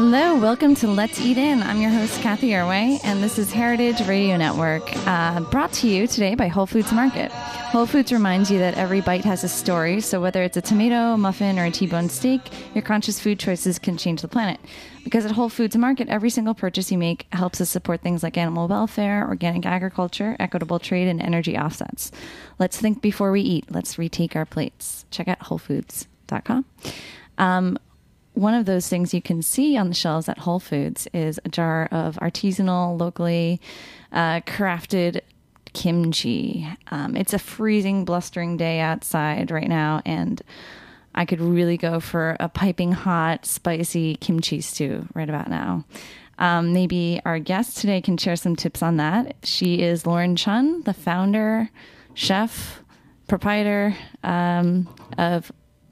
Hello, welcome to Let's Eat In. I'm your host, Kathy Irway, and this is Heritage Radio Network, brought to you today by Whole Foods Market. Whole Foods reminds you that every bite has a story, so whether it's a tomato, a muffin, or a T-bone steak, your conscious food choices can change the planet. Because at Whole Foods Market, every single purchase you make helps us support things like animal welfare, organic agriculture, equitable trade, and energy offsets. Let's think before we eat. Let's retake our plates. Check out WholeFoods.com. One of those things you can see on the shelves at Whole Foods is a jar of artisanal, locally crafted kimchi. It's a freezing, blustering day outside right now, and I could really go for a piping hot, spicy kimchi stew right about now. Maybe our guest today can share some tips on that. She is Lauren Chun, the founder, chef, proprietor of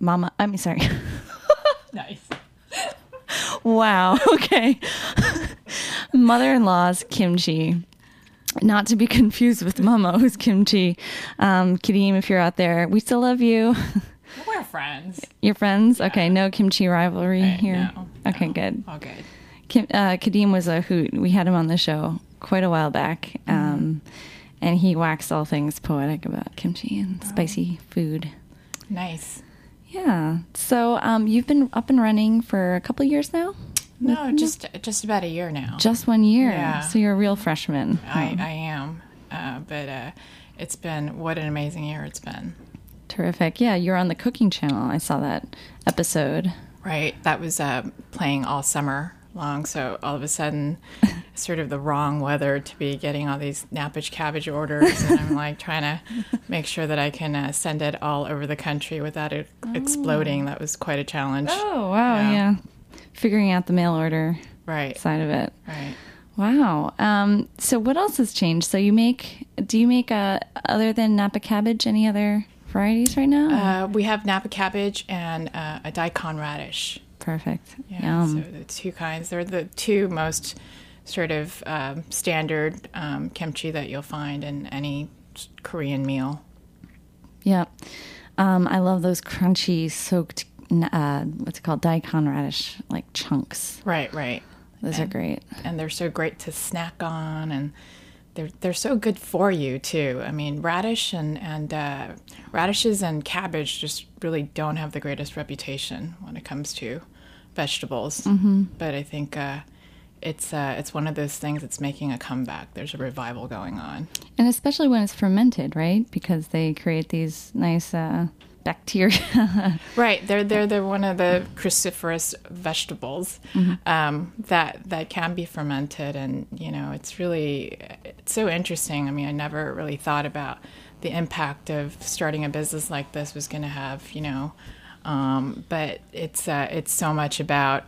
Nice. Wow. Okay. Mother-in-law's kimchi. Not to be confused with Momo's kimchi. Kadeem, if you're out there, we still love you. We're friends. You're friends? Yeah. Okay. No kimchi rivalry here. No, okay, no. good. All good. Kadeem was a hoot. We had him on the show quite a while back. And he waxed all things poetic about kimchi and spicy food. Nice. Yeah. So you've been up and running for a couple of years now? No, just about a year now. Just 1 year. Yeah. So you're a real freshman. I am. But it's been, what an amazing year it's been. Terrific. Yeah, you're on the cooking channel. I saw that episode. Right. That was playing all summer long. So all of a sudden, sort of the wrong weather to be getting all these Nappage cabbage orders. And I'm like trying to make sure that I can send it all over the country without it exploding. That was quite a challenge. Oh, wow. Yeah. Figuring out the mail order side of it. Right. Wow. So what else has changed? So do you make, other than Napa cabbage, any other varieties right now? We have Napa cabbage and a daikon radish. Perfect. Yeah, so the two kinds. They're the two most sort of standard kimchi that you'll find in any Korean meal. Yeah. I love those crunchy, soaked, what's it called? Daikon radish, like chunks. Right. Those are great. And they're so great to snack on, and they're so good for you too. I mean, radishes and cabbage just really don't have the greatest reputation when it comes to vegetables. Mm-hmm. But I think it's one of those things that's making a comeback. There's a revival going on, and especially when it's fermented, right? Because they create these nice bacteria. Right. They're one of the cruciferous vegetables that can be fermented, and it's so interesting. I mean, I never really thought about the impact of starting a business like this was going to have, but it's so much about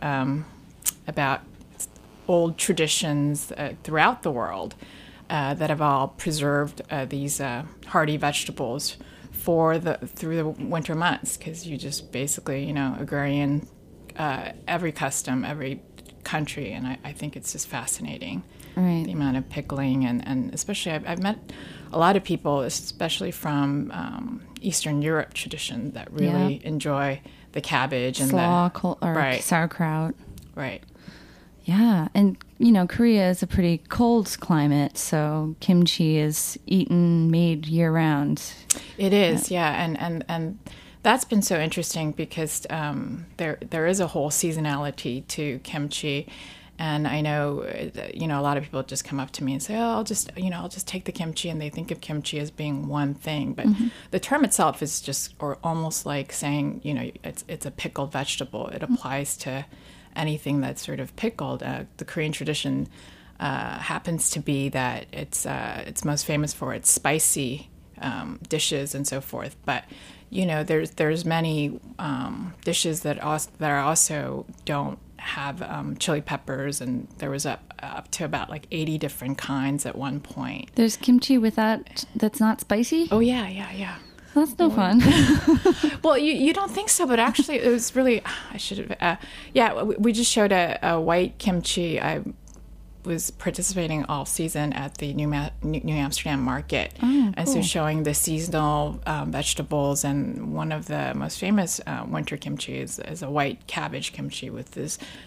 old traditions throughout the world that have all preserved these hardy vegetables through the winter months, because you just basically, agrarian every custom, every country, and I think it's just fascinating. Right. The amount of pickling, and especially I've met a lot of people, especially from Eastern Europe tradition, that really enjoy the cabbage and slaw or sauerkraut. Right. Yeah, and Korea is a pretty cold climate, so kimchi is made year round. It is, and that's been so interesting because there is a whole seasonality to kimchi, and I know a lot of people just come up to me and say, "Oh, I'll just take the kimchi," and they think of kimchi as being one thing, but the term itself is just, or almost like saying, it's a pickled vegetable. It applies to anything that's sort of pickled. The Korean tradition happens to be that it's most famous for its spicy dishes and so forth. But there's many dishes that also don't have chili peppers, and there was up to about like 80 different kinds at one point. There's kimchi that's not spicy? Oh yeah. That's no fun. Well, you don't think so, but actually it was really, I should have, we just showed a white kimchi. I was participating all season at the New Amsterdam market. Oh, and so showing the seasonal vegetables, and one of the most famous winter kimchi is a white cabbage kimchi with this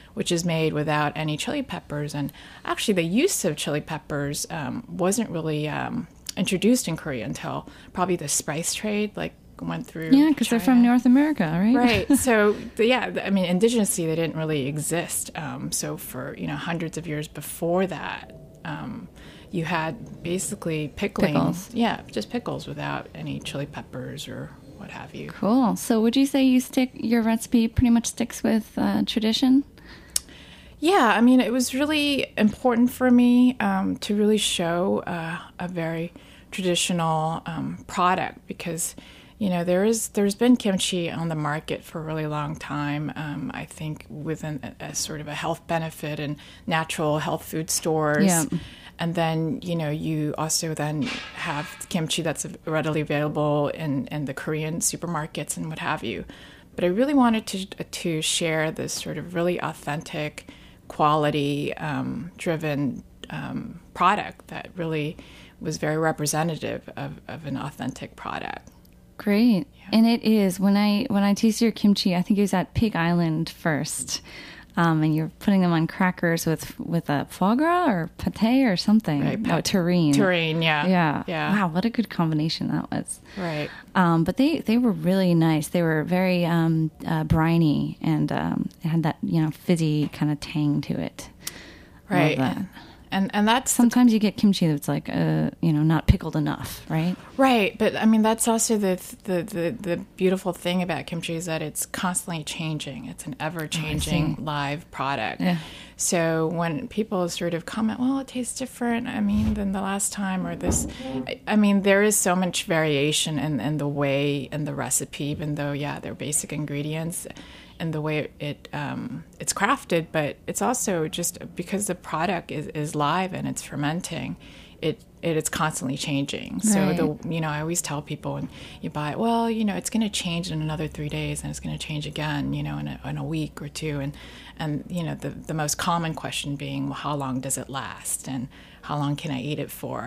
which is made without any chili peppers. And actually, the use of chili peppers wasn't really introduced in Korea until probably the spice trade went through. Yeah, because they're from North America, right? Right. So, indigenously, they didn't really exist. So for, hundreds of years before that, you had basically pickling. Pickles. Yeah, just pickles without any chili peppers or what have you. Cool. So would you say your recipe pretty much sticks with tradition? Yeah, it was really important for me to really show a very traditional product because, there's been kimchi on the market for a really long time. I think within a sort of a health benefit and natural health food stores. Yeah. And then, you also then have kimchi that's readily available in the Korean supermarkets and what have you. But I really wanted to share this sort of really authentic, quality-driven product that really was very representative of an authentic product. Great. Yeah. And it is. When I tasted your kimchi, I think it was at Pig Island first. And you're putting them on crackers with a foie gras or pate or something. Right. Terrine. Terrine, yeah. Yeah. Wow, what a good combination that was. Right. But they were really nice. They were very briny and it had that, fizzy kind of tang to it. Right. Love that. And that's sometimes you get kimchi that's like not pickled enough, right? Right, but that's also the beautiful thing about kimchi is that it's constantly changing. It's an ever-changing live product. Yeah. So when people sort of comment, well, it tastes different, than the last time or this, there is so much variation in the way and the recipe, even though, they're basic ingredients and the way it's crafted, but it's also just because the product is live and it's fermenting, it's constantly changing. Right. So I always tell people when you buy it, well, it's going to change in another 3 days and it's going to change again, in a week or two, and the most common question being, well, how long does it last and how long can I eat it for?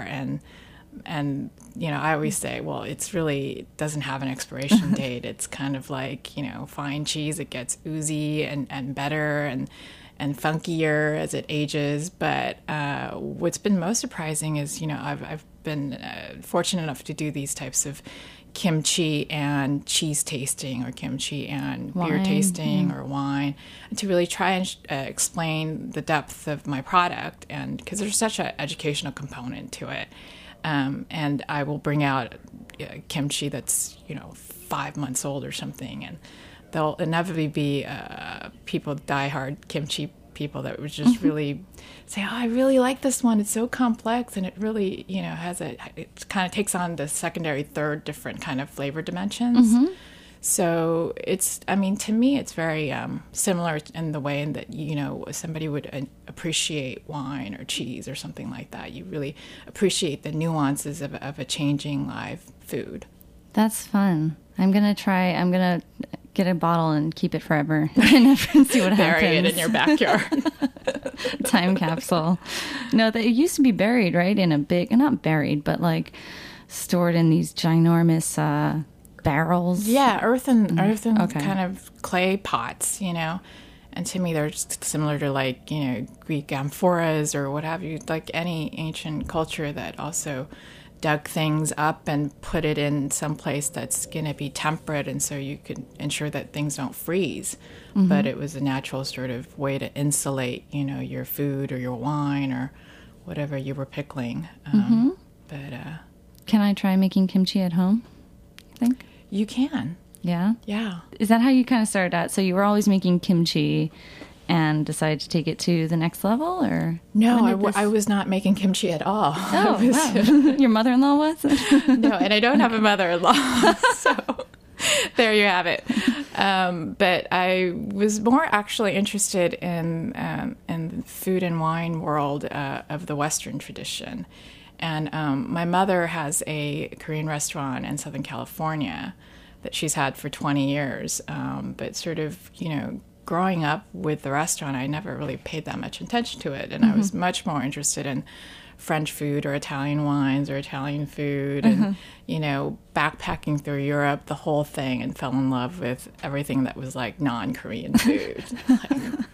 And I always say, well, it doesn't have an expiration date. It's kind of like, fine cheese. It gets oozy and better and funkier as it ages. But what's been most surprising is, I've been fortunate enough to do these types of kimchi and cheese tasting or kimchi and beer tasting or wine, and to really try and explain the depth of my product, and because there's such an educational component to it. And I will bring out kimchi that's, 5 months old or something. And there'll inevitably be people, diehard kimchi people that would just really say, oh, I really like this one. It's so complex. And it really, it kind of takes on the secondary, third different kind of flavor dimensions. Mm-hmm. So it's, to me, it's very similar in the way that, somebody would appreciate wine or cheese or something like that. You really appreciate the nuances of a changing live food. That's fun. I'm going to get a bottle and keep it forever and see what happens. Bury it in your backyard. Time capsule. No, it used to be buried, right? In a big, not buried, but like stored in these ginormous barrels. Yeah, earthen kind of clay pots, And to me, they're just similar to Greek amphoras or what have you, like any ancient culture that also dug things up and put it in some place that's going to be temperate, and so you could ensure that things don't freeze. Mm-hmm. But it was a natural sort of way to insulate, your food or your wine or whatever you were pickling. Can I try making kimchi at home, you think? You can. Yeah? Yeah. Is that how you kind of started out? So you were always making kimchi and decided to take it to the next level, or? No, I was not making kimchi at all. Oh, wow. Your mother-in-law was? No, and I don't have a mother-in-law, so there you have it. But I was more actually interested in the food and wine world of the Western tradition. And my mother has a Korean restaurant in Southern California that she's had for 20 years. But sort of, growing up with the restaurant, I never really paid that much attention to it. And I was much more interested in French food or Italian wines or Italian food and, backpacking through Europe, the whole thing, and fell in love with everything that was like non-Korean food.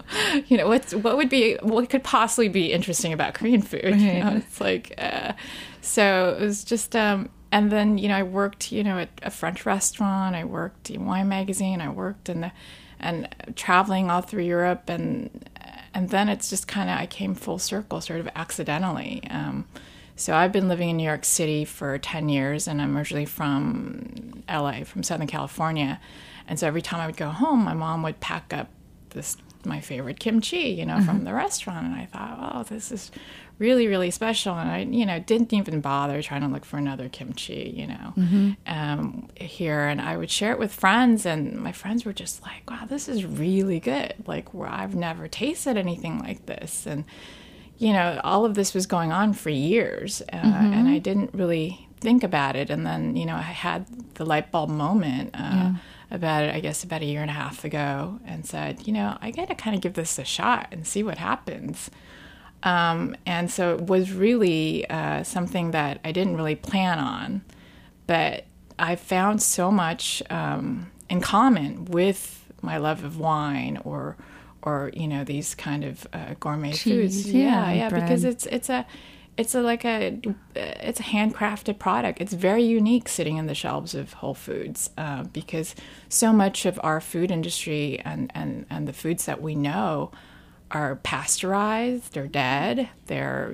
what could possibly be interesting about Korean food? Right. It's like, so it was just, and then, I worked, at a French restaurant. I worked in Wine Magazine. I worked and traveling all through Europe. And then it's just kind of, I came full circle sort of accidentally. So I've been living in New York City for 10 years, and I'm originally from LA, from Southern California. And so every time I would go home, my mom would pack up my favorite kimchi, from the restaurant. And I thought, oh, this is really, really special. And I, didn't even bother trying to look for another kimchi, here. And I would share it with friends, and my friends were just like, wow, this is really good. Like, I've never tasted anything like this. And, all of this was going on for years, and I didn't really think about it. And then, I had the light bulb moment about it, I guess, about a year and a half ago, and said, I got to kind of give this a shot and see what happens. And so it was really something that I didn't really plan on, but I found so much in common with my love of wine or these kind of gourmet Cheese, foods. bread. Because it's a handcrafted product. It's very unique sitting in the shelves of Whole Foods, because so much of our food industry and the foods that we know are pasteurized, they're dead, they're,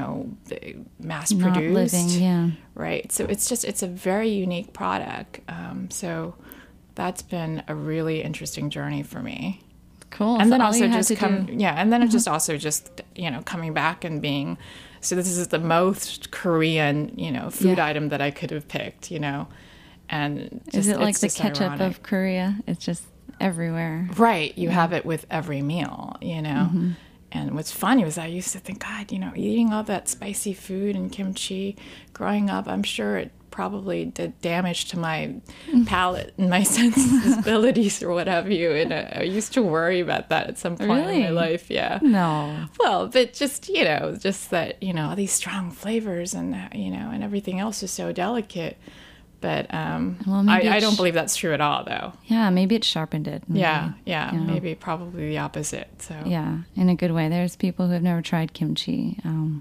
mass produced. Not living, yeah. Right. So it's a very unique product. So that's been a really interesting journey for me. Cool. And so then all also you had just to do- and then just also just, coming back and being, so this is the most Korean, food item that I could have picked, and just, is it like the just ketchup ironic. of Korea? It's just everywhere. Right. You have it with every meal, And what's funny was I used to think, God, eating all that spicy food and kimchi growing up, I'm sure it probably did damage to my palate and my sensibilities or what have you. And I used to worry about that at some point in my life. Yeah. No. Well, but just, just that, all these strong flavors and, and everything else is so delicate. But I don't believe that's true at all, though. Yeah, maybe it sharpened it. Maybe, maybe probably the opposite. So yeah, in a good way. There's people who have never tried kimchi,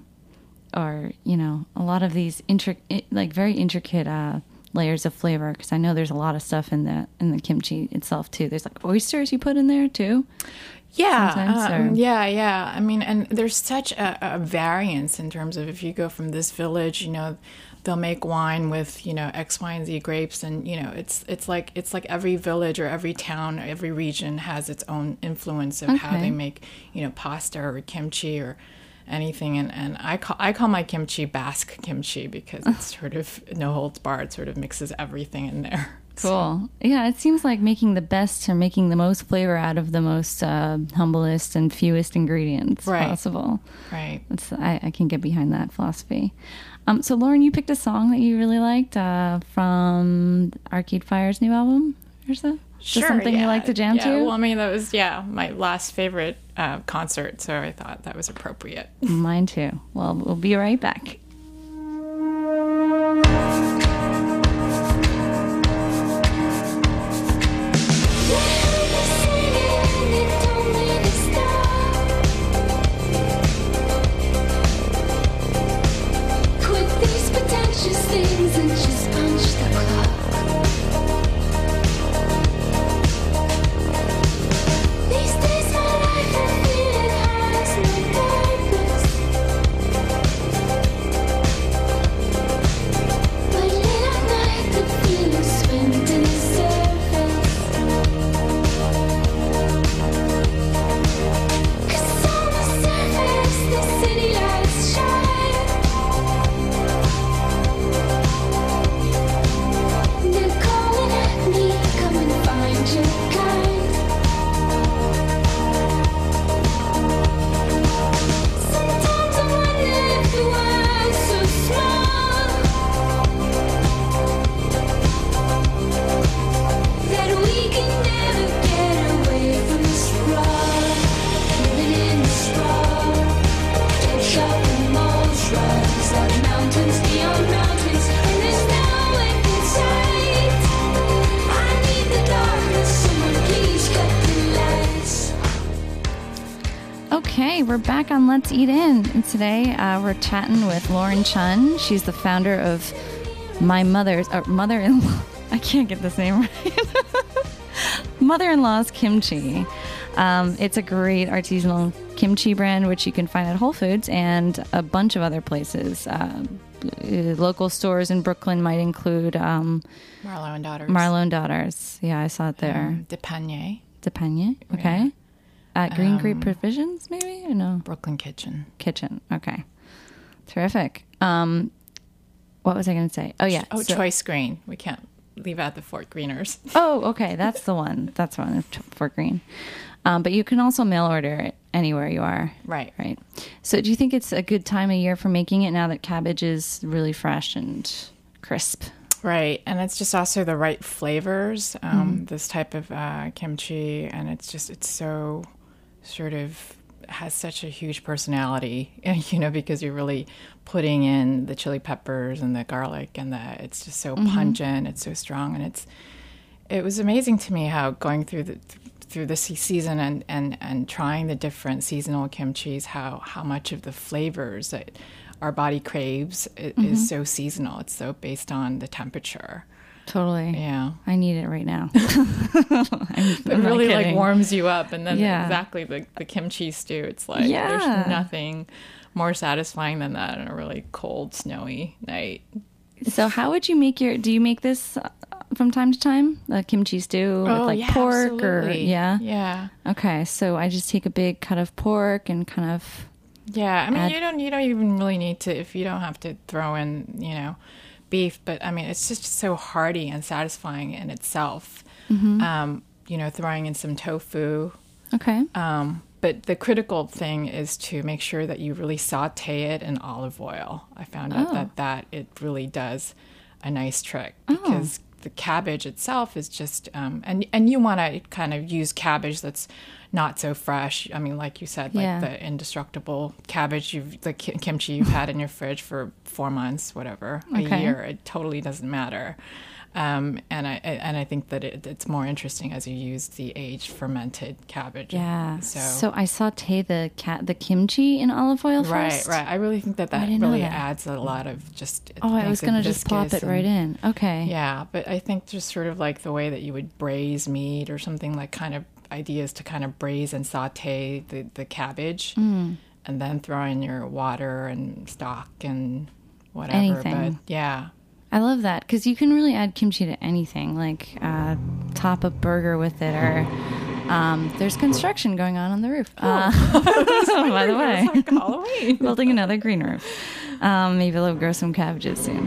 or a lot of these very intricate layers of flavor. Because I know there's a lot of stuff in the kimchi itself too. There's like oysters you put in there too. Yeah, yeah. I mean, and there's such a variance in terms of if you go from this village, they'll make wine with, X, Y, and Z grapes. And, it's like every village or every town, every region has its own influence of how they make, pasta or kimchi or anything. And I call my kimchi Basque kimchi because it's sort of no holds barred, sort of mixes everything in there. Cool. Yeah, it seems like making the best or making the most flavor out of the most humblest and fewest ingredients possible. Right. I can get behind that philosophy. So, Lauren, you picked a song that you really liked from Arcade Fire's new album, or so? Sure. Something you like to jam to? Well, I mean, that was, my last favorite concert, so I thought that was appropriate. Mine too. Well, we'll be right back. Things and just punch the clock. These days my life I feel it has no purpose. Okay, we're back on Let's Eat In. And today we're chatting with Lauren Chun. She's the founder of my mother-in-law. I can't get this name right. Mother-in-law's Kimchi. It's a great artisanal kimchi brand, which you can find at Whole Foods and a bunch of other places. Local stores in Brooklyn might include Marlowe and Daughters. Marlowe and Daughters. Yeah, I saw it there. De Panier. Okay. At Green Grape Provisions, maybe? Or no? Brooklyn Kitchen. Okay. Terrific. What was I going to say? Oh, yeah. Choice Green. We can't leave out the Fort Greeners. Oh, okay. That's the one. That's one, Fort Green. But you can also mail order it anywhere you are. Right. So do you think it's a good time of year for making it now that cabbage is really fresh and crisp? Right. And it's just also the right flavors, this type of kimchi. And it's so sort of has such a huge personality, because you're really putting in the chili peppers and the garlic and it's just so pungent. It's so strong. And it was amazing to me how going through the season and trying the different seasonal kimchis, how much of the flavors that our body craves is so seasonal. It's so based on the temperature. Totally. Yeah. I need it right now. It really like warms you up. And then exactly the kimchi stew, it's like there's nothing more satisfying than that on a really cold, snowy night. So how would you make do you make this from time to time? A kimchi stew with pork absolutely. Yeah. Okay. So I just take a big cut of pork and kind of. Yeah. I mean, you don't even really need to, if you don't have to throw in, beef, but I mean, it's just so hearty and satisfying in itself. Throwing in some tofu. Okay. But the critical thing is to make sure that you really saute it in olive oil. I found out that it really does a nice trick because the cabbage itself is just, and you want to kind of use cabbage that's not so fresh. I mean, like you said, like the indestructible cabbage, the kimchi you've had in your fridge for 4 months, whatever, a year, it totally doesn't matter. And I think that it's more interesting as you use the aged fermented cabbage. Yeah. So I saute the kimchi in olive oil first. Right. I really think that really adds a lot of just. I was going to just plop it right in. Okay. Yeah, but I think just sort of like the way that you would braise meat or something, like kind of ideas to kind of braise and saute the cabbage, and then throw in your water and stock and whatever. Anything. But yeah. I love that because you can really add kimchi to anything, like top a burger with it, or there's construction going on the roof. By the way, like Halloween. Building another green roof. Maybe they'll grow some cabbages soon.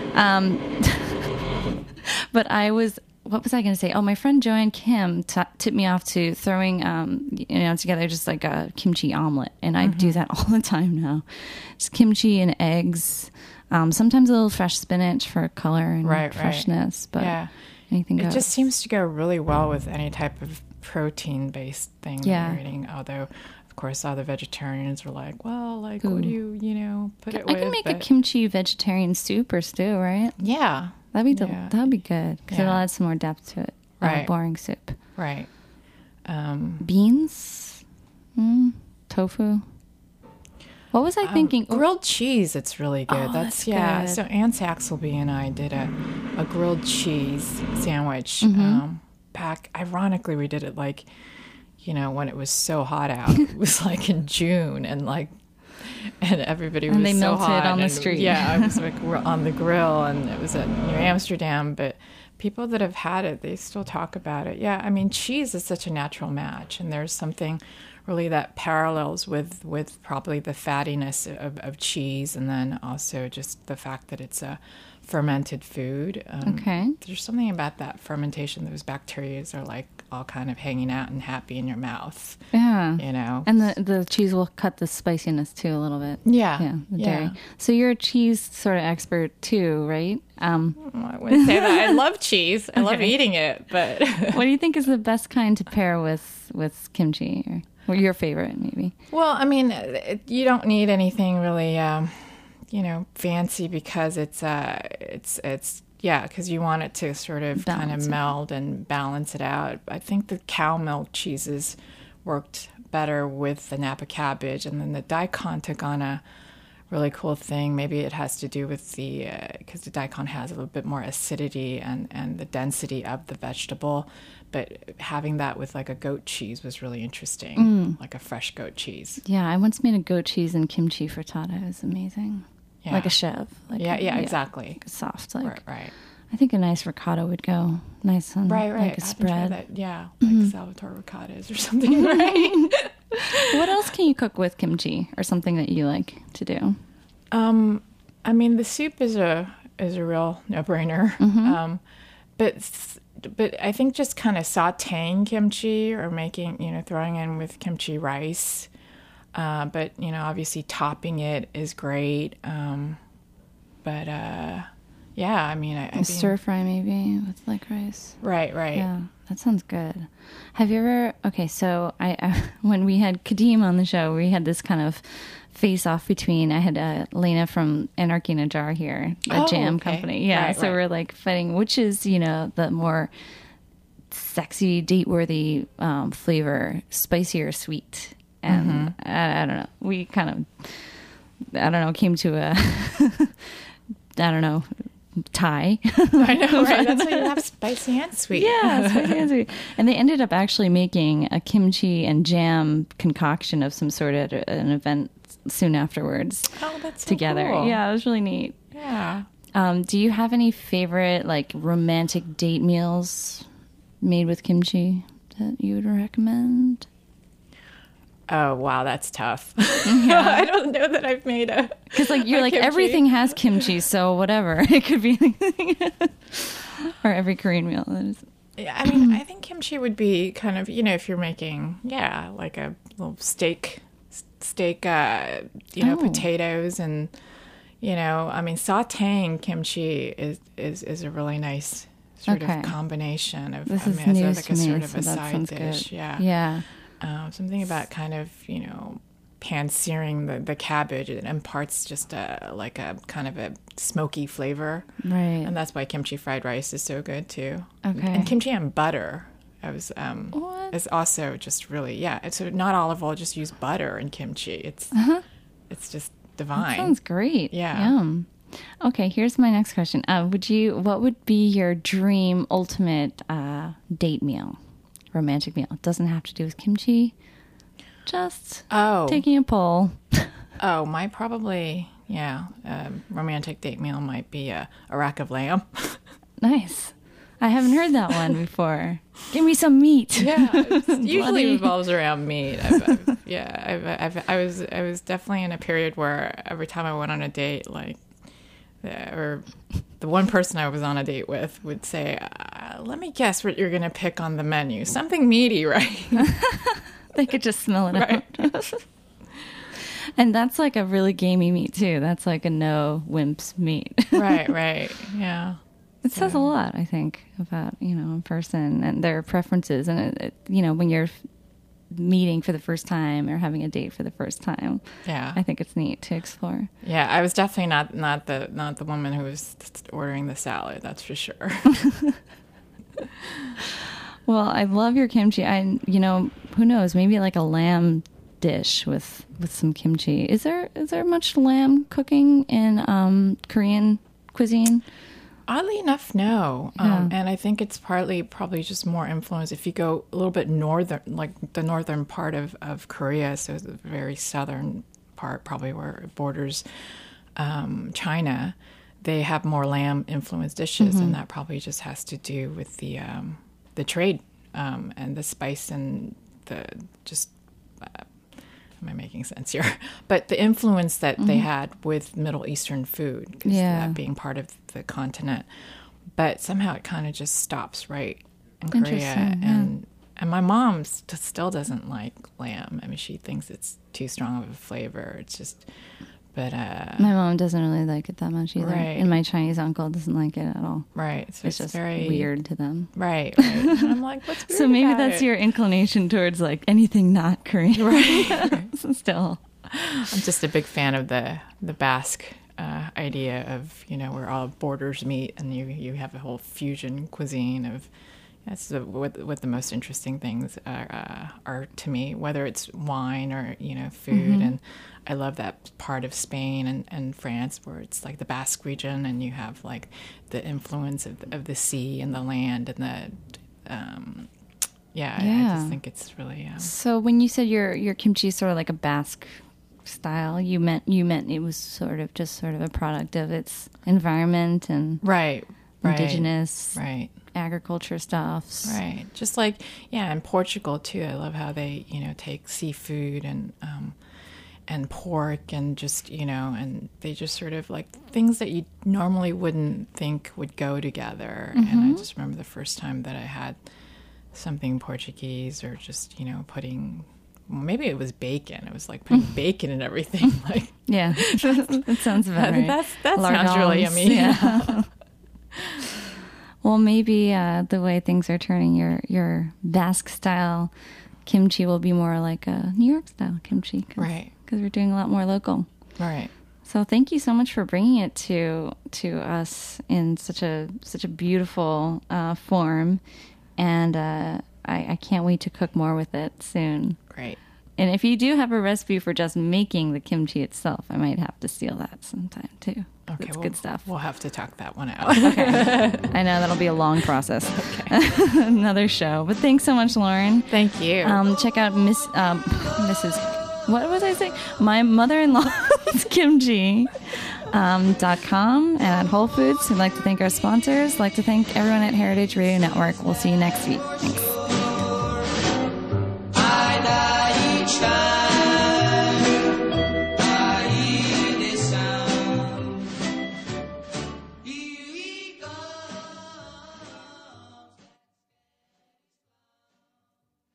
But what was I going to say? Oh, my friend Joanne Kim tipped me off to throwing, together just like a kimchi omelet, and I do that all the time now. Just kimchi and eggs. Sometimes a little fresh spinach for color and freshness, but anything goes. It just seems to go really well with any type of protein-based thing that you're eating. Although, of course, all the vegetarians were like, well, like, what do you, put it with? I can make a kimchi vegetarian soup or stew, right? Yeah. That'd be good because it'll add some more depth to it. Right. Boring soup. Right. Beans? Tofu? What was I thinking? Grilled cheese, it's really good. That's good. So Ann Saxelby and I did a grilled cheese sandwich. Ironically, we did it like, when it was so hot out. It was like in June and everybody was and they so melted hot on the street. Yeah, I was like on the grill, and it was at New Amsterdam. But people that have had it, they still talk about it. Yeah, I mean, cheese is such a natural match, and there's something really that parallels with probably the fattiness of cheese, and then also just the fact that it's a fermented food. There's something about that fermentation. Those bacteria are like all kind of hanging out and happy in your mouth. Yeah. And the cheese will cut the spiciness too a little bit. Yeah. Yeah. The dairy. So you're a cheese sort of expert too, right? I wouldn't say that. I love cheese. I love eating it, but what do you think is the best kind to pair with kimchi? Or your favorite, maybe? Well, I mean, you don't need anything really, fancy because because you want it to sort of kind of meld and balance it out. I think the cow milk cheeses worked better with the Napa cabbage. And then the daikon took on a really cool thing. Maybe it has to do with because the daikon has a little bit more acidity and the density of the vegetable. But having that with like a goat cheese was really interesting, like a fresh goat cheese. Yeah, I once made a goat cheese and kimchi frittata. It was amazing. Yeah. Like a chev. Like exactly. Like soft, like Right. I think a nice ricotta would go nice on Right. like a I haven't tried spread. that. Yeah, like Salvatore ricottas or something, right? What else can you cook with kimchi, or something that you like to do? I mean, the soup is a real no-brainer. But I think just kind of sautéing kimchi or throwing in with kimchi rice. But, obviously topping it is great. Yeah, I mean, I Stir fry maybe with like rice. Right. Yeah, that sounds good. Have you ever? Okay, so I when we had Kadeem on the show, we had this kind of face off between. I had Lena from Anarchy in a Jar here, the jam company. Yeah, right, so we're like fighting, which is the more sexy, date worthy flavor, spicy or sweet. And I don't know. We kind of came to a tie. I know, right? That's why you have spicy and sweet. Yeah, spicy and sweet. And they ended up actually making a kimchi and jam concoction of some sort at an event soon afterwards. Oh, that's so together. cool. Yeah, it was really neat. Yeah. Do you have any favorite like romantic date meals made with kimchi that you would recommend? Oh, wow, that's tough. I don't know that I've made a... Because you're like, kimchi. everything has kimchi, so whatever. It could be anything. Or every Korean meal. That is. Yeah, I mean, I think kimchi would be kind of, if you're making, like a little steak, potatoes and, I mean, sautéing kimchi is a really nice sort of combination of, This is it's news like to a me, sort of so a that side sounds dish. good. Yeah. Yeah. Something about kind of, pan-searing the cabbage. It imparts just a kind of a smoky flavor. Right. And that's why kimchi fried rice is so good too. Okay. And kimchi and butter. Is also just really, It's not olive oil, just use butter in kimchi. It's just divine. That sounds great. Yeah. Yum. Okay, here's my next question. What would be your dream ultimate date meal, romantic meal? It doesn't have to do with kimchi. Just taking a poll. My probably romantic date meal might be a rack of lamb. Nice. I haven't heard that one before. Give me some meat. Yeah, it usually revolves around meat. I was definitely in a period where every time I went on a date, or the one person I was on a date with would say, "Let me guess what you're going to pick on the menu. Something meaty, right?" They could just smell it out. And that's like a really gamey meat too. That's like a no wimps meat. Right. Yeah. It says a lot, I think, about, a person and their preferences. And, when you're meeting for the first time or having a date for the first time, I think it's neat to explore. Yeah, I was definitely not the woman who was ordering the salad, that's for sure. Well, I love your kimchi. Who knows, maybe like a lamb dish with some kimchi. Is there much lamb cooking in Korean cuisine? Oddly enough, no. And I think it's probably just more influence. If you go a little bit northern, like the northern part of Korea, so the very southern part, probably where it borders China, they have more lam-influenced dishes, and that probably just has to do with the trade and the spice and the just... am I making sense here? But the influence that they had with Middle Eastern food, because that being part of the continent. But somehow it kind of just stops right in Korea. And my mom still doesn't like lamb. I mean, she thinks it's too strong of a flavor. It's just... But my mom doesn't really like it that much either. Right. And my Chinese uncle doesn't like it at all. Right. So it's just very weird to them. Right. And I'm like, what's weird So maybe about that's it? your inclination towards like anything not Korean. Right. Still. I'm just a big fan of the Basque idea of, where all borders meet and you have a whole fusion cuisine of, That's what the most interesting things are to me, whether it's wine or, food. And I love that part of Spain and France where it's like the Basque region, and you have like the influence of the sea and the land and the, I just think it's really. So when you said your kimchi is sort of like a Basque style, you meant it was sort of a product of its environment and indigenous agriculture stuffs. Right. Just like, in Portugal too. I love how they, take seafood and pork and just, and they just sort of like things that you normally wouldn't think would go together. And I just remember the first time that I had something Portuguese, or just, putting, maybe it was bacon. It was like putting bacon in everything. Like, yeah, that sounds about right. That sounds really yummy. Yeah. Well, maybe the way things are turning, your Basque style kimchi will be more like a New York style kimchi, right? Because we're doing a lot more local, right? So thank you so much for bringing it to us in such a beautiful form, and I can't wait to cook more with it soon. Great. And if you do have a recipe for just making the kimchi itself, I might have to steal that sometime too. Okay, it's good stuff. We'll have to talk that one out. Okay. I know that'll be a long process. Okay. Another show. But thanks so much, Lauren. Thank you. Check out Mrs. What was I saying? My mother-in-law's kimchi. .com and at Whole Foods. We'd like to thank our sponsors. I'd like to thank everyone at Heritage Radio Network. We'll see you next week. Thanks.